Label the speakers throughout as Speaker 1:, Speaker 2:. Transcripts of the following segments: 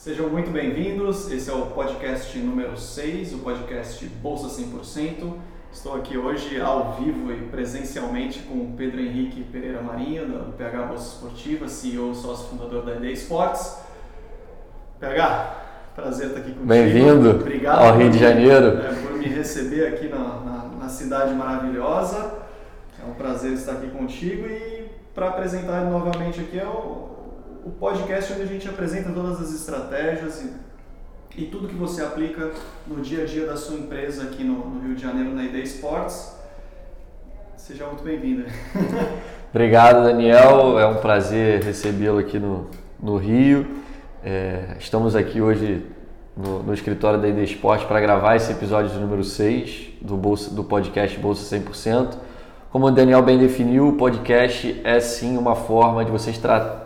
Speaker 1: Sejam muito bem-vindos, esse é o podcast número 6, o podcast Bolsa 100%. Estou aqui hoje ao vivo e presencialmente com o Pedro Henrique Pereira Marinho, do PH Bolsa Esportiva, CEO e sócio fundador da ID Sports. PH, prazer estar aqui contigo.
Speaker 2: Bem-vindo ao Rio de Janeiro.
Speaker 1: Por me receber aqui na cidade maravilhosa. É um prazer estar aqui contigo e para apresentar novamente aqui o podcast onde a gente apresenta todas as estratégias e tudo que você aplica no dia a dia da sua empresa aqui no Rio de Janeiro, na ID Sports. Seja muito bem-vindo.
Speaker 2: Obrigado, Daniel. É um prazer recebê-lo aqui no Rio. Estamos aqui hoje no escritório da ID Sports para gravar esse episódio de número 6 do podcast Bolsa 100%. Como o Daniel bem definiu, o podcast é sim uma forma de você,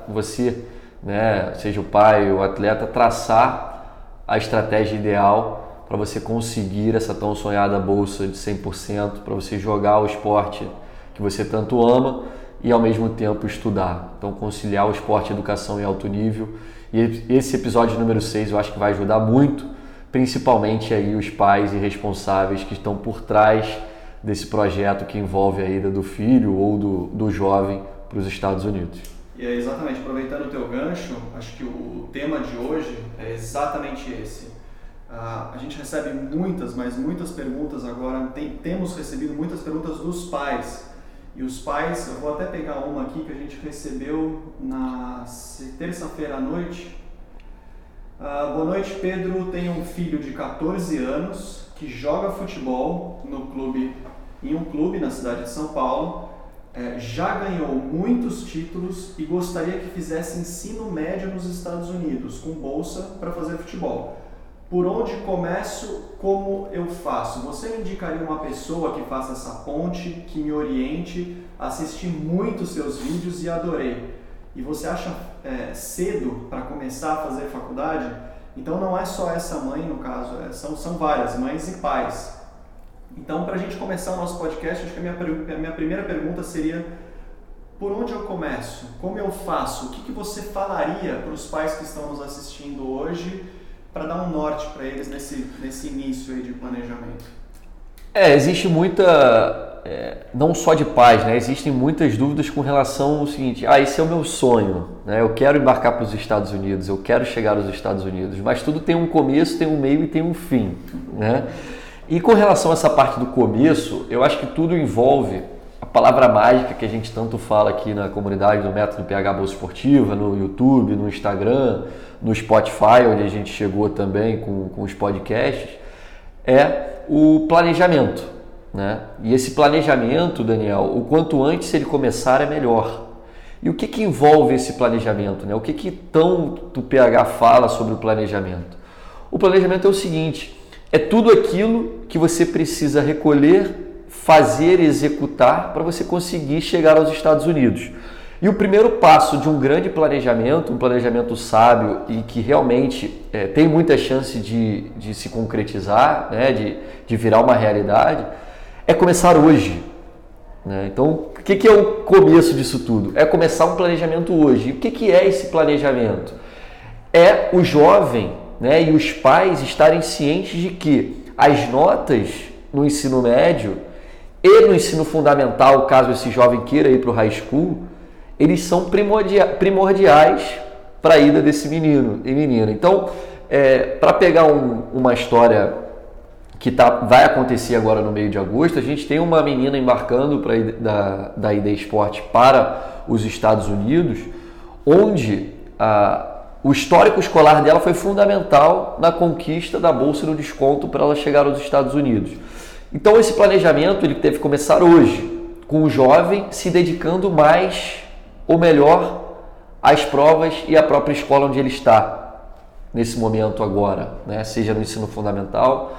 Speaker 2: seja o pai ou o atleta, traçar a estratégia ideal para você conseguir essa tão sonhada bolsa de 100%, para você jogar o esporte que você tanto ama e ao mesmo tempo estudar. Então conciliar o esporte, educação em alto nível. E esse episódio número 6 eu acho que vai ajudar muito, principalmente aí os pais e responsáveis que estão por trás desse projeto que envolve a ida do filho ou do jovem para os Estados Unidos.
Speaker 1: E é exatamente, aproveitando o teu gancho, acho que o tema de hoje é exatamente esse. A gente recebe muitas perguntas agora, temos recebido muitas perguntas dos pais. E os pais, eu vou até pegar uma aqui que a gente recebeu na terça-feira à noite. Boa noite, Pedro. Tenho um filho de 14 anos que joga futebol em um clube na cidade de São Paulo. Já ganhou muitos títulos e gostaria que fizesse ensino médio nos Estados Unidos, com bolsa para fazer futebol. Por onde começo? Como eu faço? Você me indicaria uma pessoa que faça essa ponte, que me oriente? Assisti muito seus vídeos e adorei. E você acha cedo para começar a fazer faculdade? Então não é só essa mãe, no caso, são várias mães e pais. Então, para a gente começar o nosso podcast, acho que a minha primeira pergunta seria: por onde eu começo? Como eu faço? O que você falaria para os pais que estão nos assistindo hoje para dar um norte para eles nesse início aí de planejamento?
Speaker 2: Existe muita, não só de pais, né? Existem muitas dúvidas com relação ao seguinte: esse é o meu sonho, né? Eu quero embarcar para os Estados Unidos, eu quero chegar aos Estados Unidos, mas tudo tem um começo, tem um meio e tem um fim, né? E com relação a essa parte do começo, eu acho que tudo envolve a palavra mágica que a gente tanto fala aqui na comunidade do Método PH Bolsa Esportiva, no YouTube, no Instagram, no Spotify, onde a gente chegou também com os podcasts, é o planejamento, né? E esse planejamento, Daniel, o quanto antes ele começar é melhor. E o que envolve esse planejamento, né? O que tanto o PH fala sobre o planejamento? O planejamento é o seguinte: é tudo aquilo que você precisa recolher, fazer e executar para você conseguir chegar aos Estados Unidos. E o primeiro passo de um grande planejamento, um planejamento sábio e que realmente tem muita chance de se concretizar, né, de virar uma realidade, é começar hoje, né? Então, o que é o começo disso tudo? É começar um planejamento hoje. E o que é esse planejamento? É o jovem, né, e os pais estarem cientes de que as notas no ensino médio e no ensino fundamental, caso esse jovem queira ir para o high school, eles são primordiais para a ida desse menino e menina. Então, para pegar uma história que vai acontecer agora no meio de agosto, a gente tem uma menina embarcando da ID Sport para os Estados Unidos, onde o histórico escolar dela foi fundamental na conquista da bolsa e no desconto para ela chegar aos Estados Unidos. Então esse planejamento ele teve que começar hoje, com o jovem se dedicando mais ou melhor às provas e à própria escola onde ele está nesse momento agora, né? Seja no ensino fundamental,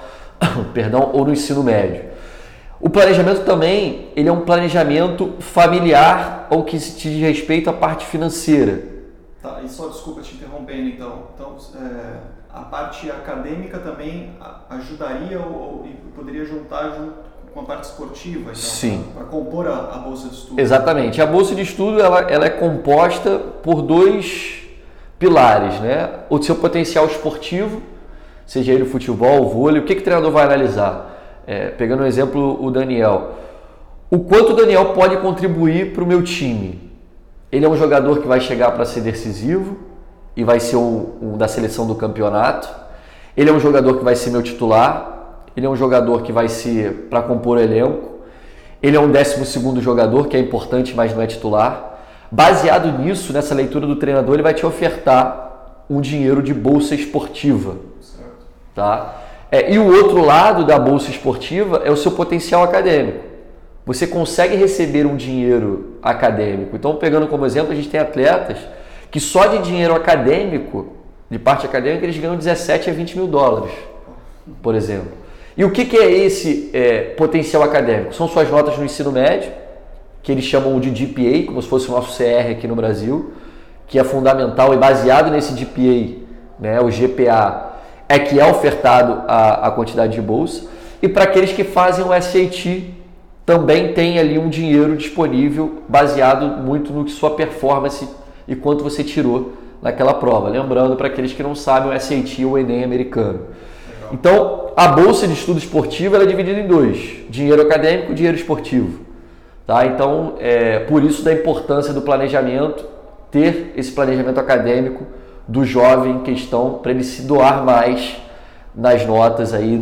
Speaker 2: ou no ensino médio. O planejamento também ele é um planejamento familiar ou que se diz respeito à parte financeira.
Speaker 1: Tá, e só desculpa te interrompendo então. Então, a parte acadêmica também ajudaria ou poderia juntar com a parte esportiva, então,
Speaker 2: sim,
Speaker 1: para compor a bolsa de estudo?
Speaker 2: Exatamente. A bolsa de estudo ela é composta por dois pilares, né? O seu potencial esportivo, seja ele futebol, vôlei, o que o treinador vai analisar? Pegando um exemplo, o Daniel. O quanto o Daniel pode contribuir para o meu time? Ele é um jogador que vai chegar para ser decisivo e vai ser um da seleção do campeonato. Ele é um jogador que vai ser meu titular. Ele é um jogador que vai ser para compor o elenco. Ele é um 12º jogador, que é importante, mas não é titular. Baseado nisso, nessa leitura do treinador, ele vai te ofertar um dinheiro de bolsa esportiva. Tá? E o outro lado da bolsa esportiva é o seu potencial acadêmico. Você consegue receber um dinheiro acadêmico. Então, pegando como exemplo, a gente tem atletas que só de dinheiro acadêmico, de parte acadêmica, eles ganham 17 a 20 mil dólares, por exemplo. E o que é esse potencial acadêmico? São suas notas no ensino médio, que eles chamam de GPA, como se fosse o nosso CR aqui no Brasil, que é fundamental e baseado nesse GPA, né, o GPA, que é ofertado a quantidade de bolsa. E para aqueles que fazem o SAT, também tem ali um dinheiro disponível baseado muito no que sua performance e quanto você tirou naquela prova. Lembrando, para aqueles que não sabem, o SAT ou o Enem americano. Então, a bolsa de estudo esportivo ela é dividida em dois: dinheiro acadêmico e dinheiro esportivo. Tá? Então, por isso da importância do planejamento, ter esse planejamento acadêmico do jovem em questão, para ele se doar mais nas notas, aí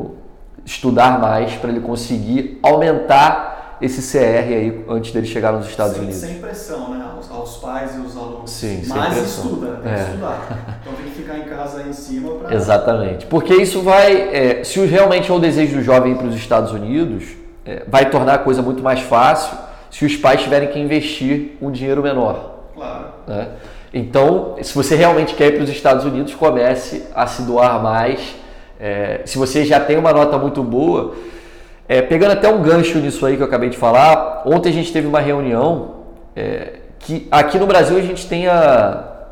Speaker 2: estudar mais, para ele conseguir aumentar esse CR aí antes dele chegar nos Estados Unidos.
Speaker 1: Sem pressão, né? Aos pais e aos alunos.
Speaker 2: Sim,
Speaker 1: mas
Speaker 2: sem
Speaker 1: estuda, tem que estudar. Então tem que ficar em casa aí em cima para...
Speaker 2: Exatamente. Porque isso vai, se realmente é o desejo do jovem ir para os Estados Unidos, vai tornar a coisa muito mais fácil se os pais tiverem que investir um dinheiro menor.
Speaker 1: Claro.
Speaker 2: Né? Então, se você realmente quer ir para os Estados Unidos, comece a se doar mais. Se você já tem uma nota muito boa, pegando até um gancho nisso aí que eu acabei de falar, ontem a gente teve uma reunião que aqui no Brasil a gente tem a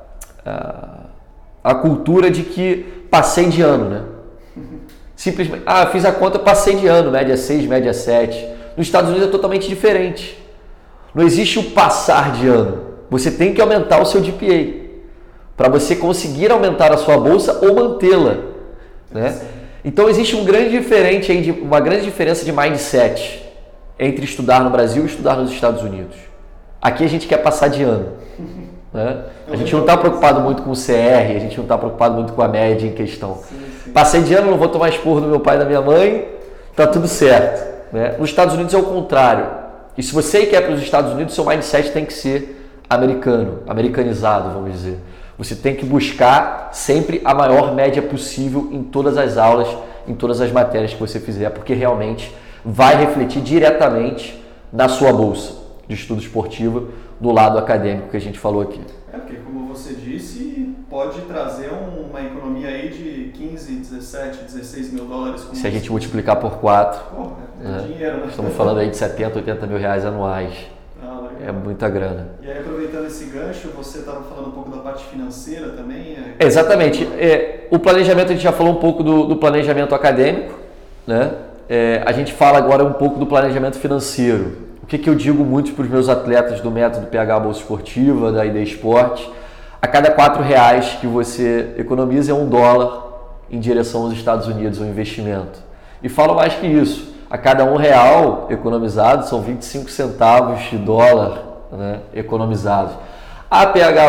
Speaker 2: cultura de que passei de ano, né? Simplesmente, fiz a conta, passei de ano, média 6, média 7. Nos Estados Unidos é totalmente diferente. Não existe o passar de ano. Você tem que aumentar o seu GPA para você conseguir aumentar a sua bolsa ou mantê-la, né? Então existe uma grande diferença de mindset entre estudar no Brasil e estudar nos Estados Unidos. Aqui a gente quer passar de ano, né? A gente não está preocupado muito com o CR, a gente não está preocupado muito com a média em questão. Sim. Passei de ano, não vou tomar esporro do meu pai e da minha mãe, tá tudo certo, né? Nos Estados Unidos é o contrário. E se você quer para os Estados Unidos, seu mindset tem que ser americanizado, vamos dizer. Você tem que buscar sempre a maior média possível em todas as aulas, em todas as matérias que você fizer, porque realmente vai refletir diretamente na sua bolsa de estudo esportivo, do lado acadêmico que a gente falou aqui.
Speaker 1: Porque como você disse, pode trazer uma economia aí de 15, 17, 16 mil dólares.
Speaker 2: Se a gente multiplicar por 4,
Speaker 1: dinheiro, né?
Speaker 2: Estamos falando aí de 70, 80 mil reais anuais. É muita grana.
Speaker 1: E aí, aproveitando esse gancho, você estava falando um pouco da parte financeira também?
Speaker 2: Exatamente. O planejamento, a gente já falou um pouco do planejamento acadêmico, né? A gente fala agora um pouco do planejamento financeiro. O que eu digo muito para os meus atletas do método PH Bolsa Esportiva, da ID Esporte? A cada R$4 que você economiza é $1 em direção aos Estados Unidos, um investimento. E falo mais que isso. A cada R$1 economizado são 25 centavos de dólar, né, economizados. PH,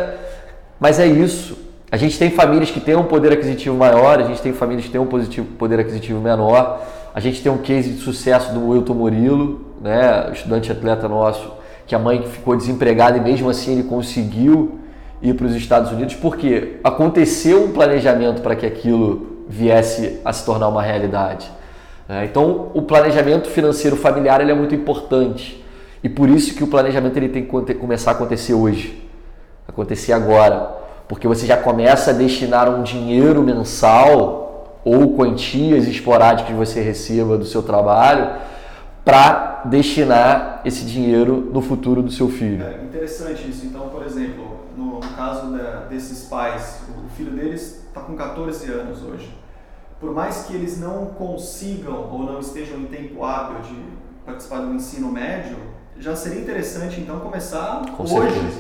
Speaker 2: mas é isso. A gente tem famílias que têm um poder aquisitivo maior, a gente tem famílias que têm um poder aquisitivo menor. A gente tem um case de sucesso do Wilton Murilo, né, estudante atleta nosso, que a mãe ficou desempregada e mesmo assim ele conseguiu ir para os Estados Unidos, porque aconteceu um planejamento para que aquilo viesse a se tornar uma realidade. Então, o planejamento financeiro familiar ele é muito importante e por isso que o planejamento ele tem que começar a acontecer hoje, acontecer agora, porque você já começa a destinar um dinheiro mensal ou quantias esporádicas que você receba do seu trabalho para destinar esse dinheiro no futuro do seu filho.
Speaker 1: Interessante isso. Então, por exemplo, no caso desses pais, o filho deles está com 14 anos hoje. Por mais que eles não consigam ou não estejam em tempo hábil de participar do ensino médio, já seria interessante então começar hoje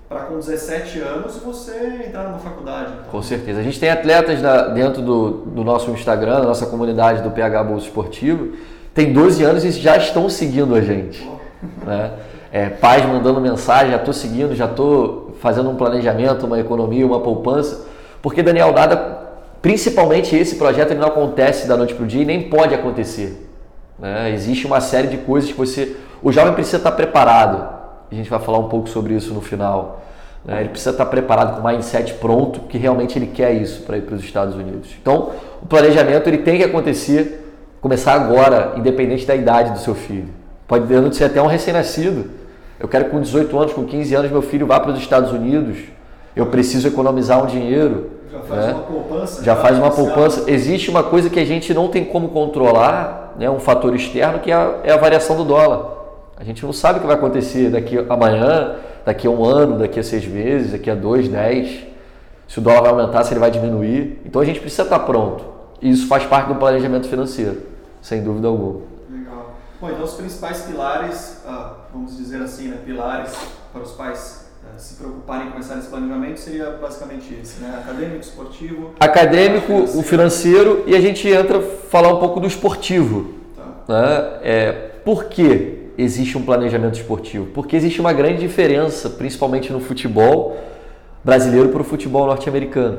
Speaker 1: para com 17 anos você entrar numa faculdade. Então.
Speaker 2: Com certeza. A gente tem atletas dentro do nosso Instagram, da nossa comunidade do PH Bolsa Esportivo, tem 12 anos e já estão seguindo a gente. Né? Pais mandando mensagem, já estou seguindo, já estou fazendo um planejamento, uma economia, uma poupança. Porque, Daniel, principalmente esse projeto, ele não acontece da noite para o dia e nem pode acontecer. Né? Existe uma série de coisas que o jovem precisa estar preparado. A gente vai falar um pouco sobre isso no final. Né? Ele precisa estar preparado com o mindset pronto, porque realmente ele quer isso para ir para os Estados Unidos. Então, o planejamento ele tem que acontecer, começar agora, independente da idade do seu filho. Pode ser até um recém-nascido. Eu quero que com 18 anos, com 15 anos, meu filho vá para os Estados Unidos. Eu preciso economizar um dinheiro.
Speaker 1: Já faz uma poupança.
Speaker 2: Já faz uma poupança. Existe uma coisa que a gente não tem como controlar, né, um fator externo, que é a variação do dólar. A gente não sabe o que vai acontecer daqui a amanhã, daqui a um ano, daqui a 6 meses, daqui a 2, 10. Se o dólar vai aumentar, se ele vai diminuir. Então a gente precisa estar pronto. E isso faz parte do planejamento financeiro, sem dúvida alguma.
Speaker 1: Legal. Bom, então os principais pilares, vamos dizer assim, né, pilares para os pais se preocuparem em começar esse planejamento seria basicamente esse, né? Acadêmico, esportivo...
Speaker 2: Acadêmico, o financeiro, e a gente entra falar um pouco do esportivo. Tá. Né? Por quê existe um planejamento esportivo? Porque existe uma grande diferença, principalmente no futebol brasileiro para o futebol norte-americano.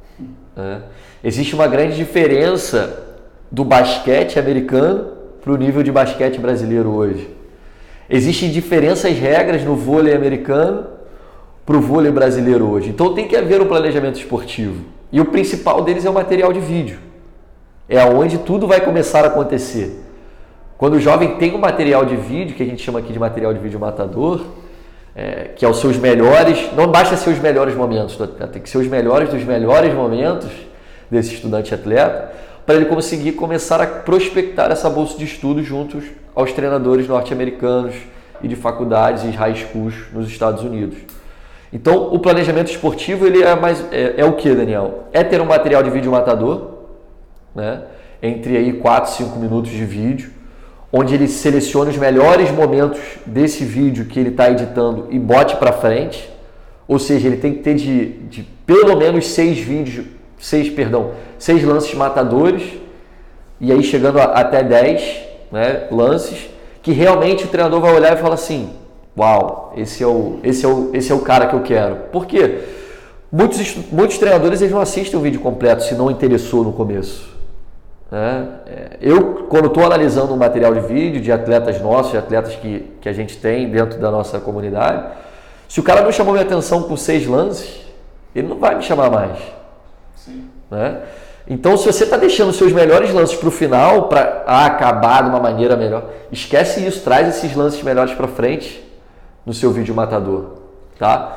Speaker 2: Né? Existe uma grande diferença do basquete americano para o nível de basquete brasileiro hoje. Existem diferentes regras no vôlei americano para o vôlei brasileiro hoje. Então tem que haver um planejamento esportivo. E o principal deles é o material de vídeo. É onde tudo vai começar a acontecer. Quando o jovem tem um material de vídeo, que a gente chama aqui de material de vídeo matador, que é os seus melhores, não basta ser os melhores momentos, tem que ser os melhores dos melhores momentos desse estudante atleta, para ele conseguir começar a prospectar essa bolsa de estudos juntos aos treinadores norte-americanos e de faculdades e high schools nos Estados Unidos. Então, o planejamento esportivo ele é o que, Daniel? É ter um material de vídeo matador, né? Entre aí 4, 5 minutos de vídeo, onde ele seleciona os melhores momentos desse vídeo que ele está editando e bote para frente. Ou seja, ele tem que ter de pelo menos 6 lances matadores, e aí chegando até 10, né, lances, que realmente o treinador vai olhar e falar assim: uau, esse é o cara que eu quero. Por quê? Muitos treinadores eles não assistem o vídeo completo se não interessou no começo. Né? Eu, quando estou analisando um material de vídeo de atletas nossos, de atletas que a gente tem dentro da nossa comunidade, se o cara não chamou minha atenção com 6 lances, ele não vai me chamar mais.
Speaker 1: Sim.
Speaker 2: Né? Então, se você está deixando os seus melhores lances para o final, para acabar de uma maneira melhor, esquece isso, traz esses lances melhores para frente no seu vídeo matador, tá?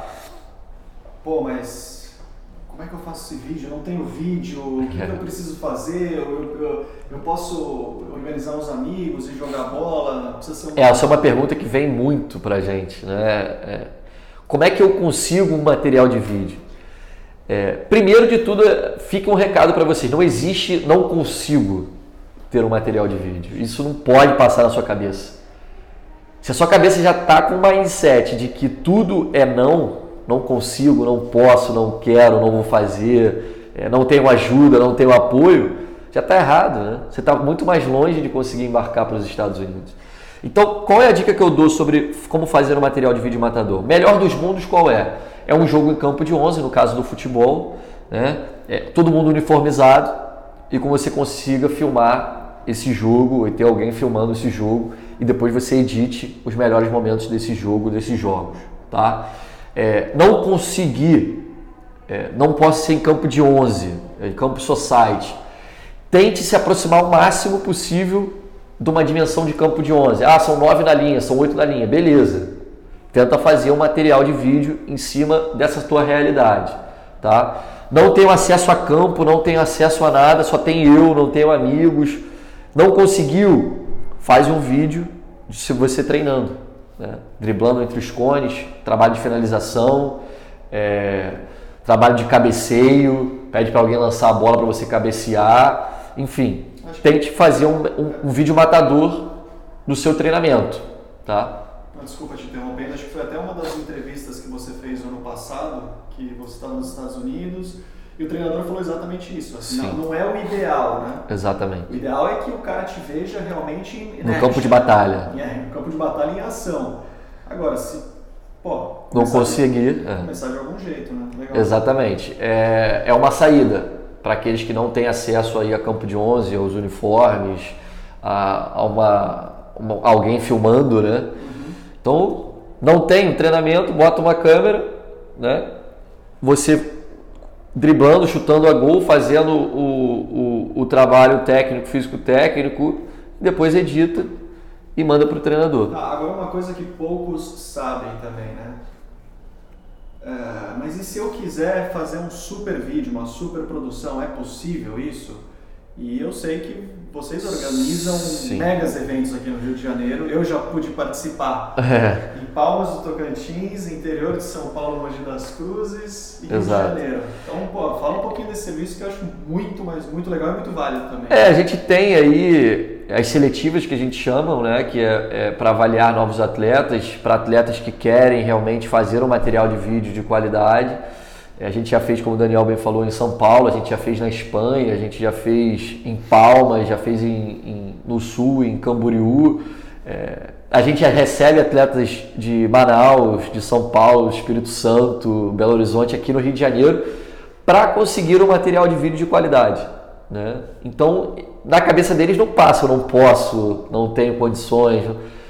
Speaker 1: Pô, mas como é que eu faço esse vídeo? Eu não tenho vídeo, o que eu preciso fazer? Eu posso organizar uns amigos e jogar bola? Precisa ser
Speaker 2: essa é uma pergunta que vem muito pra gente, né? Como é que eu consigo um material de vídeo? Primeiro de tudo, fica um recado para vocês: não consigo ter um material de vídeo. Isso não pode passar na sua cabeça. Se a sua cabeça já está com um mindset de que tudo é não consigo, não posso, não quero, não vou fazer, não tenho ajuda, não tenho apoio, já está errado, né? Você está muito mais longe de conseguir embarcar para os Estados Unidos. Então, qual é a dica que eu dou sobre como fazer um material de vídeo matador? Melhor dos mundos qual é? É um jogo em campo de 11, no caso do futebol, né? Todo mundo uniformizado, e como você consiga filmar esse jogo e ter alguém filmando esse jogo, e depois você edite os melhores momentos desse jogo, desses jogos, tá? Não conseguir, não posso ser em campo de 11, em campo society. Tente se aproximar o máximo possível de uma dimensão de campo de 11. São 9 na linha, são 8 na linha, beleza. Tenta fazer um material de vídeo em cima dessa tua realidade, tá? Não tenho acesso a campo, não tenho acesso a nada, só tenho eu, não tenho amigos. Não conseguiu? Faz um vídeo de você treinando, né? Driblando entre os cones, trabalho de finalização, trabalho de cabeceio, pede para alguém lançar a bola para você cabecear, enfim, tente fazer um vídeo matador do seu treinamento, tá?
Speaker 1: desculpa te interrompendo, acho que foi até uma das entrevistas que você fez no ano passado, que você estava nos Estados Unidos, e o treinador falou exatamente isso. Assim, não é o ideal, né?
Speaker 2: Exatamente.
Speaker 1: O ideal é que o cara te veja realmente
Speaker 2: no campo de batalha.
Speaker 1: No campo de batalha em ação. Agora, se
Speaker 2: não conseguir...
Speaker 1: Começar de algum jeito, né? Legal.
Speaker 2: Exatamente. É uma saída para aqueles que não têm acesso aí a campo de 11, aos uniformes, alguém filmando, né? Então, não tem um treinamento, bota uma câmera, né? Você driblando, chutando a gol, fazendo o trabalho técnico, físico-técnico, depois edita e manda para o treinador.
Speaker 1: Agora uma coisa que poucos sabem também, né? Mas e se eu quiser fazer um super vídeo, uma super produção, é possível isso? E eu sei que vocês organizam megas eventos aqui no Rio de Janeiro. Eu já pude participar em Palmas do Tocantins, interior de São Paulo, Mogi das Cruzes e Rio de Janeiro. Então, fala um pouquinho desse serviço que eu acho muito legal e muito válido também.
Speaker 2: A gente tem aí as seletivas que a gente chama, né, que é para avaliar novos atletas, para atletas que querem realmente fazer um material de vídeo de qualidade. A gente já fez, como o Daniel bem falou, em São Paulo, a gente já fez na Espanha, a gente já fez em Palmas, já fez no Sul, em Camboriú. A gente já recebe atletas de Manaus, de São Paulo, Espírito Santo, Belo Horizonte, aqui no Rio de Janeiro, para conseguir um material de vídeo de qualidade, né? Então, na cabeça deles não passa, eu não posso, não tenho condições.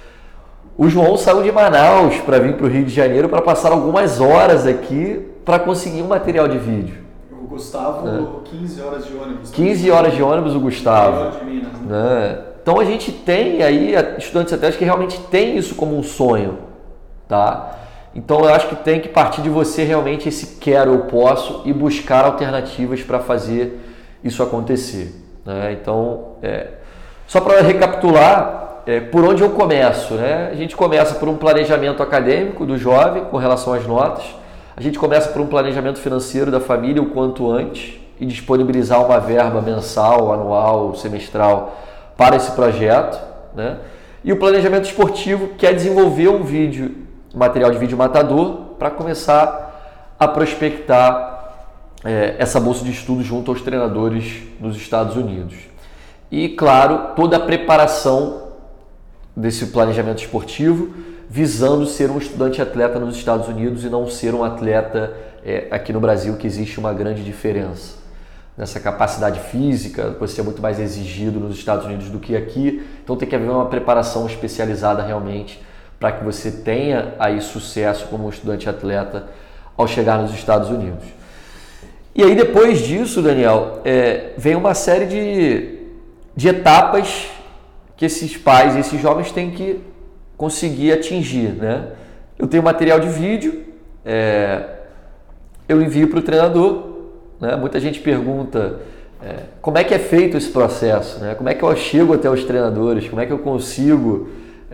Speaker 2: O João saiu de Manaus para vir para o Rio de Janeiro para passar algumas horas aqui para conseguir um material de vídeo.
Speaker 1: O Gustavo, 15 horas de ônibus.
Speaker 2: 15 horas de ônibus o Gustavo.
Speaker 1: De Minas,
Speaker 2: né? Então a gente tem aí estudantes atletas que realmente tem isso como um sonho, tá? Então eu acho que tem que partir de você realmente esse quero, eu posso, e buscar alternativas para fazer isso acontecer, né? Então, só para recapitular, por onde eu começo, né? A gente começa por um planejamento acadêmico do jovem com relação às notas. A gente começa por um planejamento financeiro da família o quanto antes e disponibilizar uma verba mensal, anual, semestral para esse projeto, né? E o planejamento esportivo, que é desenvolver um material de vídeo matador para começar a prospectar essa bolsa de estudo junto aos treinadores dos Estados Unidos. E, claro, toda a preparação desse planejamento esportivo visando ser um estudante atleta nos Estados Unidos e não ser um atleta aqui no Brasil, que existe uma grande diferença nessa capacidade física, você é muito mais exigido nos Estados Unidos do que aqui, então tem que haver uma preparação especializada realmente para que você tenha aí sucesso como um estudante atleta ao chegar nos Estados Unidos. E aí depois disso, Daniel, vem uma série de etapas que esses pais e esses jovens têm que conseguir atingir, né? Eu tenho material de vídeo, eu envio para o treinador, né? Muita gente pergunta como é que é feito esse processo, né? Como é que eu chego até os treinadores, como é que eu consigo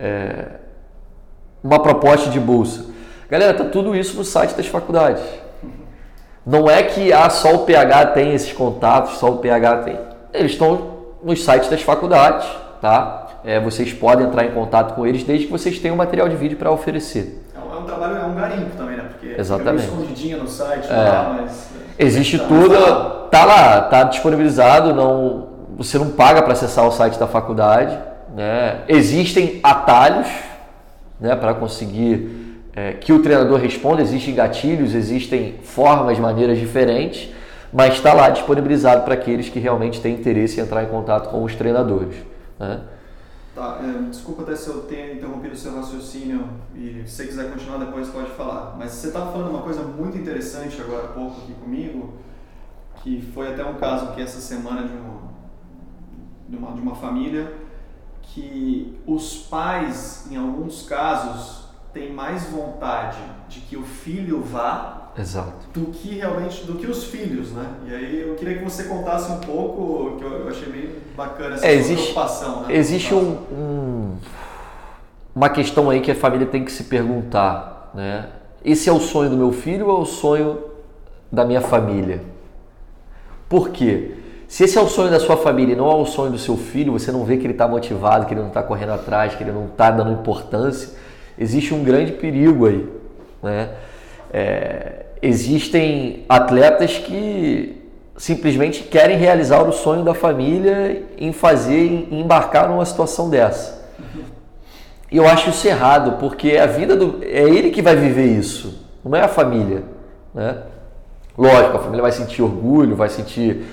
Speaker 2: uma proposta de bolsa. Galera, tá tudo isso no site das faculdades. Não é que só o PH tem esses contatos, só o PH tem. Eles estão nos sites das faculdades, tá? Vocês podem entrar em contato com eles desde que vocês tenham material de vídeo para oferecer.
Speaker 1: É um trabalho, é um garimpo também, né? Porque
Speaker 2: exatamente.
Speaker 1: Fica escondidinha no site, lá, mas...
Speaker 2: Existe tudo, tá lá, tá disponibilizado, você não paga para acessar o site da faculdade, né? Existem atalhos, né, para conseguir que o treinador responda, existem gatilhos, existem formas, maneiras diferentes, mas está lá disponibilizado para aqueles que realmente têm interesse em entrar em contato com os treinadores, né?
Speaker 1: Tá, desculpa até se eu tenha interrompido o seu raciocínio e se você quiser continuar depois pode falar, mas você estava falando uma coisa muito interessante agora há pouco aqui comigo, que foi até um caso aqui essa semana de uma família que os pais, em alguns casos, têm mais vontade de que o filho vá
Speaker 2: Exato.
Speaker 1: do que os filhos, né? E aí eu queria que você contasse um pouco, que eu achei bem bacana essa preocupação, né?
Speaker 2: Existe uma questão aí que a família tem que se perguntar, né? Esse é o sonho do meu filho ou é o sonho da minha família? Por quê? Se esse é o sonho da sua família e não é o sonho do seu filho, você não vê que ele está motivado, que ele não está correndo atrás, que ele não está dando importância, existe um grande perigo aí, né? Existem atletas que simplesmente querem realizar o sonho da família em embarcar numa situação dessa. E eu acho isso errado, porque é ele que vai viver isso, não é a família, né? Lógico, a família vai sentir orgulho, vai sentir...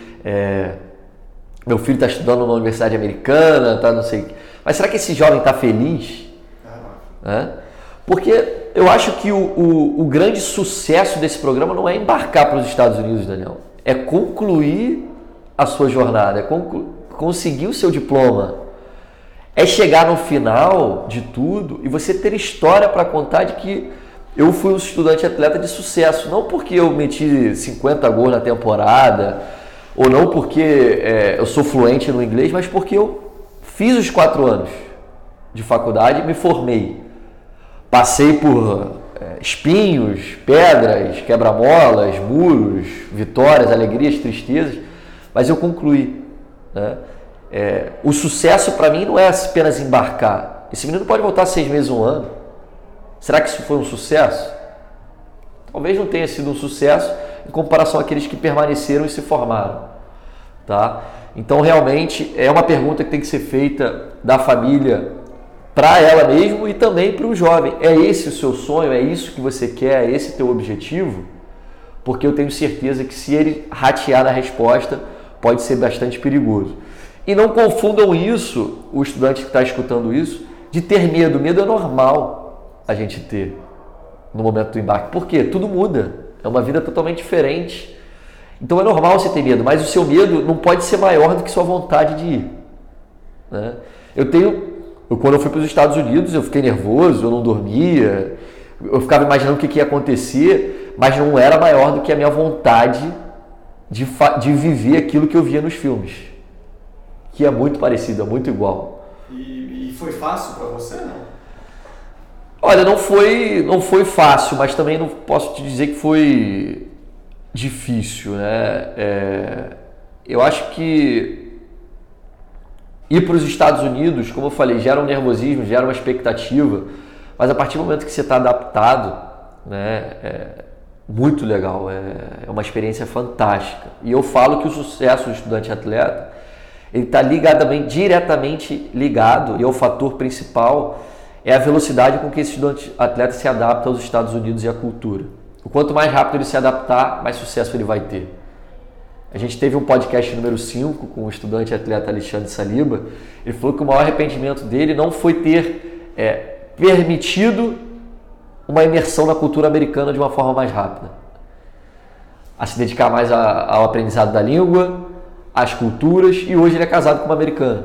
Speaker 2: meu filho está estudando numa universidade americana, tá, não sei. Mas será que esse jovem está feliz? Né? Porque eu acho que o grande sucesso desse programa não é embarcar para os Estados Unidos, Daniel. É concluir a sua jornada, é conseguir o seu diploma. É chegar no final de tudo e você ter história para contar de que eu fui um estudante atleta de sucesso. Não porque eu meti 50 gols na temporada, ou não porque eu sou fluente no inglês, mas porque eu fiz os 4 anos de faculdade e me formei. Passei por espinhos, pedras, quebra-molas, muros, vitórias, alegrias, tristezas, mas eu concluí, né? O sucesso para mim não é apenas embarcar. Esse menino pode voltar 6 meses, 1 ano. Será que isso foi um sucesso? Talvez não tenha sido um sucesso em comparação àqueles que permaneceram e se formaram, tá? Então realmente é uma pergunta que tem que ser feita da família para ela mesmo e também para o jovem. É esse o seu sonho? É isso que você quer? É esse teu objetivo? Porque eu tenho certeza que se ele ratear na resposta, pode ser bastante perigoso. E não confundam isso, o estudante que está escutando isso, de ter medo. Medo é normal a gente ter no momento do embarque. Por quê? Tudo muda. É uma vida totalmente diferente. Então é normal você ter medo, mas o seu medo não pode ser maior do que sua vontade de ir, né? Quando eu fui para os Estados Unidos, eu fiquei nervoso, eu não dormia, eu ficava imaginando o que ia acontecer, mas não era maior do que a minha vontade de viver aquilo que eu via nos filmes, que é muito parecido, é muito igual.
Speaker 1: E foi fácil para você, não?
Speaker 2: Olha, não foi fácil, mas também não posso te dizer que foi difícil, né? Eu acho que ir para os Estados Unidos, como eu falei, gera um nervosismo, gera uma expectativa, mas a partir do momento que você está adaptado, né, é muito legal, é uma experiência fantástica. E eu falo que o sucesso do estudante atleta, ele está diretamente ligado, e é o fator principal, é a velocidade com que esse estudante atleta se adapta aos Estados Unidos e à cultura. O quanto mais rápido ele se adaptar, mais sucesso ele vai ter. A gente teve um podcast número 5 com o estudante atleta Alexandre Saliba. Ele falou que o maior arrependimento dele não foi ter permitido uma imersão na cultura americana de uma forma mais rápida. A se dedicar mais ao aprendizado da língua, às culturas, e hoje ele é casado com uma americana.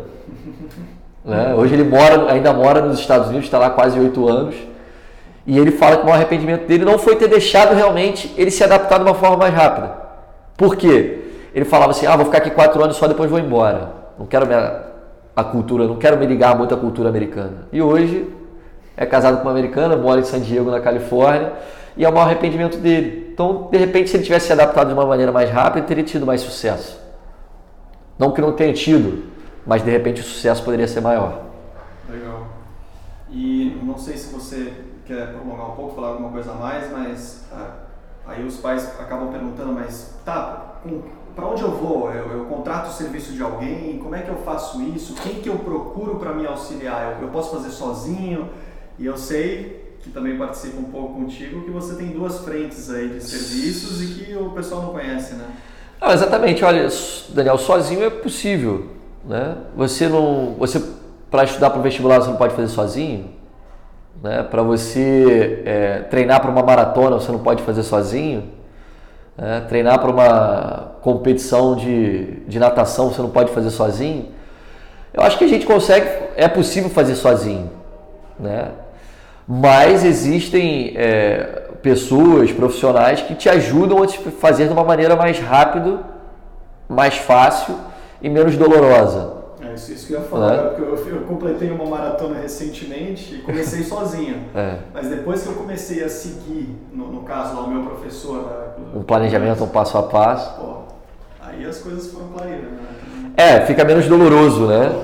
Speaker 2: Né? Hoje ele ainda mora nos Estados Unidos, está lá há quase 8 anos. E ele fala que o maior arrependimento dele não foi ter deixado realmente ele se adaptar de uma forma mais rápida. Por quê? Ele falava assim, vou ficar aqui 4 anos só, depois vou embora. Não quero a cultura, não quero me ligar muito à cultura americana. E hoje é casado com uma americana, mora em San Diego, na Califórnia, e é o maior arrependimento dele. Então, de repente, se ele tivesse se adaptado de uma maneira mais rápida, ele teria tido mais sucesso. Não que não tenha tido, mas de repente o sucesso poderia ser maior.
Speaker 1: Legal. E não sei se você quer prolongar um pouco, falar alguma coisa a mais, mas aí os pais acabam perguntando, mas para onde eu vou? Eu contrato o serviço de alguém? Como é que eu faço isso? Quem que eu procuro para me auxiliar? Eu posso fazer sozinho? E eu sei que também participo um pouco contigo, que você tem 2 frentes aí de serviços e que o pessoal não conhece, né?
Speaker 2: Não, exatamente. Olha, Daniel, sozinho é possível, né? Você para estudar para o vestibular você não pode fazer sozinho, né? Para você treinar para uma maratona você não pode fazer sozinho, né? Treinar para uma competição de natação você não pode fazer sozinho. Eu acho que a gente consegue, é possível fazer sozinho, né? Mas existem pessoas, profissionais que te ajudam a te fazer de uma maneira mais rápida, mais fácil e menos dolorosa.
Speaker 1: Isso que eu ia falar, né? Porque eu completei uma maratona recentemente e comecei sozinho. Mas depois que eu comecei a seguir, no caso lá, o meu professor...
Speaker 2: Um planejamento, um passo a passo.
Speaker 1: Aí as coisas foram clareando, né?
Speaker 2: Fica menos doloroso, né?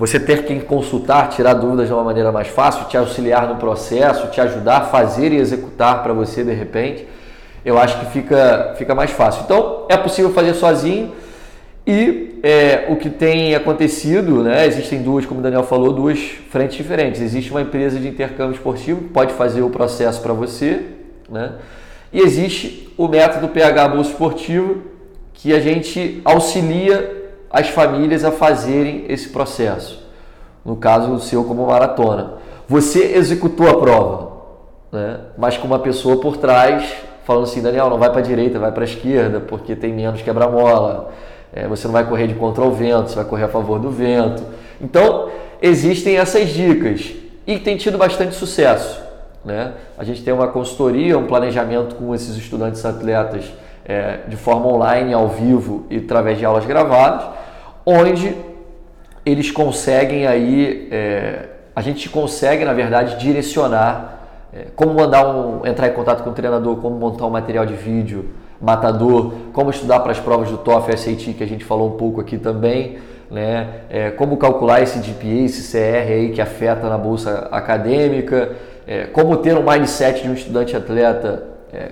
Speaker 2: você ter quem consultar, tirar dúvidas de uma maneira mais fácil, te auxiliar no processo, te ajudar a fazer e executar para você de repente, eu acho que fica mais fácil. Então, é possível fazer sozinho e o que tem acontecido, né, existem duas, como o Daniel falou, duas frentes diferentes. Existe uma empresa de intercâmbio esportivo que pode fazer o processo para você, né, e existe o método PH Bolsa Esportiva, que a gente auxilia as famílias a fazerem esse processo. No caso, o seu como maratona. Você executou a prova, né, mas com uma pessoa por trás falando assim, Daniel, não vai para a direita, vai para a esquerda, porque tem menos quebra-mola, você não vai correr de contra o vento, você vai correr a favor do vento. Então, existem essas dicas e tem tido bastante sucesso, né? A gente tem uma consultoria, um planejamento com esses estudantes atletas de forma online, ao vivo e através de aulas gravadas, onde eles conseguem aí, a gente consegue, na verdade, direcionar como entrar em contato com o treinador, como montar um material de vídeo matador, como estudar para as provas do TOEFL e SAT, que a gente falou um pouco aqui também, né? Como calcular esse GPA, esse CR aí que afeta na bolsa acadêmica, como ter um mindset de um estudante atleta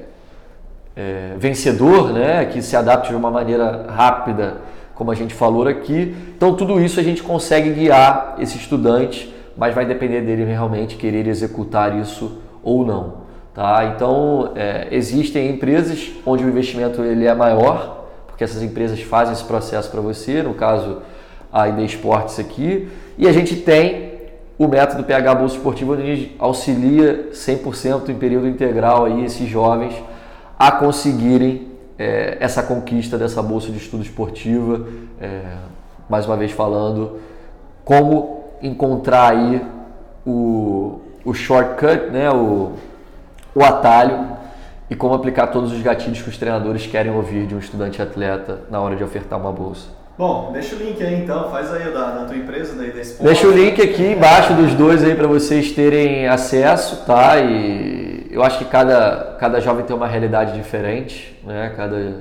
Speaker 2: vencedor, né? Que se adapte de uma maneira rápida, como a gente falou aqui. Então tudo isso a gente consegue guiar esse estudante, mas vai depender dele realmente querer executar isso ou não, tá? Então existem empresas onde o investimento ele é maior, porque essas empresas fazem esse processo para você, no caso a ID Esportes aqui, e a gente tem o método PH Bolsa Esportiva, onde a gente auxilia 100% em período integral aí esses jovens a conseguirem essa conquista dessa bolsa de estudo esportiva, mais uma vez falando, como encontrar aí o shortcut, né, o atalho e como aplicar todos os gatilhos que os treinadores querem ouvir de um estudante atleta na hora de ofertar uma bolsa.
Speaker 1: Bom, deixa o link aí então, faz aí da tua empresa, da Sport.
Speaker 2: Deixa o link aqui embaixo dos dois aí para vocês terem acesso, tá? E eu acho que cada jovem tem uma realidade diferente, né?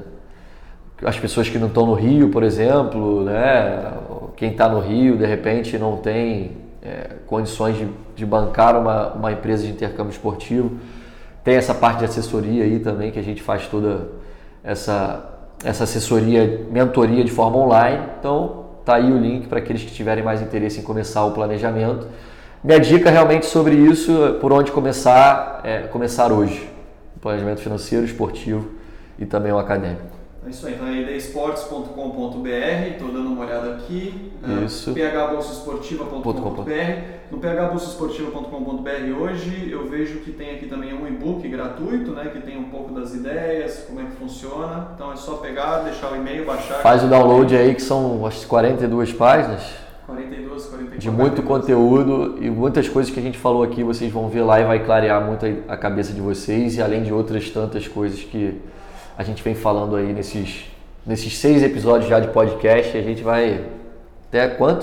Speaker 2: As pessoas que não estão no Rio, por exemplo, né? Quem está no Rio, de repente, não tem condições de bancar uma empresa de intercâmbio esportivo. Tem essa parte de assessoria aí também, que a gente faz toda essa assessoria, mentoria de forma online. Então, tá aí o link para aqueles que tiverem mais interesse em começar o planejamento. Minha dica realmente sobre isso, por onde começar, começar hoje. O planejamento financeiro, esportivo e também o acadêmico.
Speaker 1: É isso aí, então é idesportes.com.br, estou dando uma olhada aqui,
Speaker 2: isso.
Speaker 1: phbolsaesportiva.com.br. No phbolsaesportiva.com.br hoje eu vejo que tem aqui também um e-book gratuito, né, que tem um pouco das ideias, como é que funciona, então é só pegar, deixar o e-mail, baixar.
Speaker 2: Faz o download aí, que são acho 42 páginas.
Speaker 1: 44
Speaker 2: de muito conteúdo e muitas coisas que a gente falou aqui, vocês vão ver lá e vai clarear muito a cabeça de vocês, e além de outras tantas coisas que a gente vem falando aí nesses 6 episódios já de podcast. A gente vai até quantos?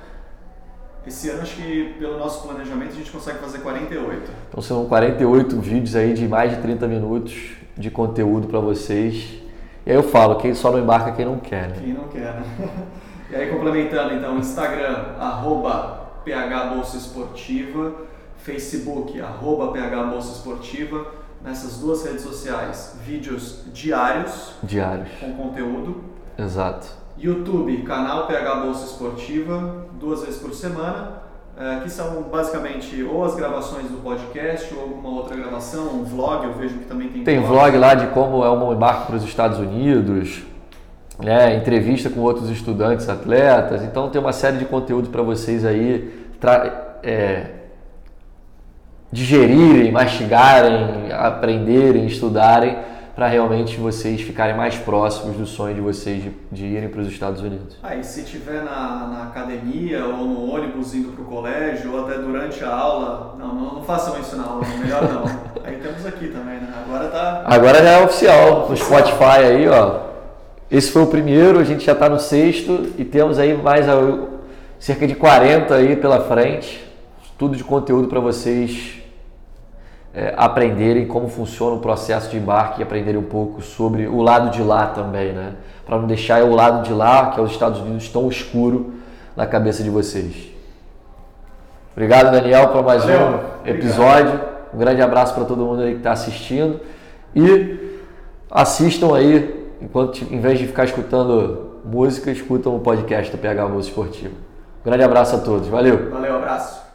Speaker 1: Esse ano acho que pelo nosso planejamento a gente consegue fazer 48.
Speaker 2: Então são 48 vídeos aí de mais de 30 minutos de conteúdo para vocês. E aí eu falo, quem só não embarca quem não quer, né?
Speaker 1: Quem não quer, né? E aí complementando então, Instagram, @phbolsaesportiva, Facebook, @phbolsaesportiva. Nessas duas redes sociais, vídeos diários com conteúdo.
Speaker 2: Exato.
Speaker 1: YouTube, canal PH Bolsa Esportiva, 2 vezes por semana, que são basicamente ou as gravações do podcast ou alguma outra gravação, um vlog, eu vejo que também tem...
Speaker 2: Tem vlog lá de como é um embarque para os Estados Unidos, né? Entrevista com outros estudantes, atletas, então tem uma série de conteúdo para vocês aí digerirem, mastigarem, aprenderem, estudarem, para realmente vocês ficarem mais próximos do sonho de vocês de irem para os Estados Unidos.
Speaker 1: E se estiver na academia ou no ônibus indo para o colégio ou até durante a aula, não façam isso na aula, melhor não. Aí temos aqui também, né? Agora
Speaker 2: já é oficial, no Spotify aí, ó. Esse foi o primeiro, a gente já está no 6º e temos aí mais cerca de 40 aí pela frente. Tudo de conteúdo para vocês aprenderem como funciona o processo de embarque e aprenderem um pouco sobre o lado de lá também, né? Para não deixar o lado de lá, que é os Estados Unidos, tão escuro na cabeça de vocês. Obrigado, Daniel, por mais
Speaker 1: Valeu.
Speaker 2: um episódio. Um grande abraço para todo mundo aí que está assistindo. E assistam aí, em vez de ficar escutando música, escutam o podcast do PH Música Esportiva. Um grande abraço a todos. Valeu.
Speaker 1: Valeu, abraço.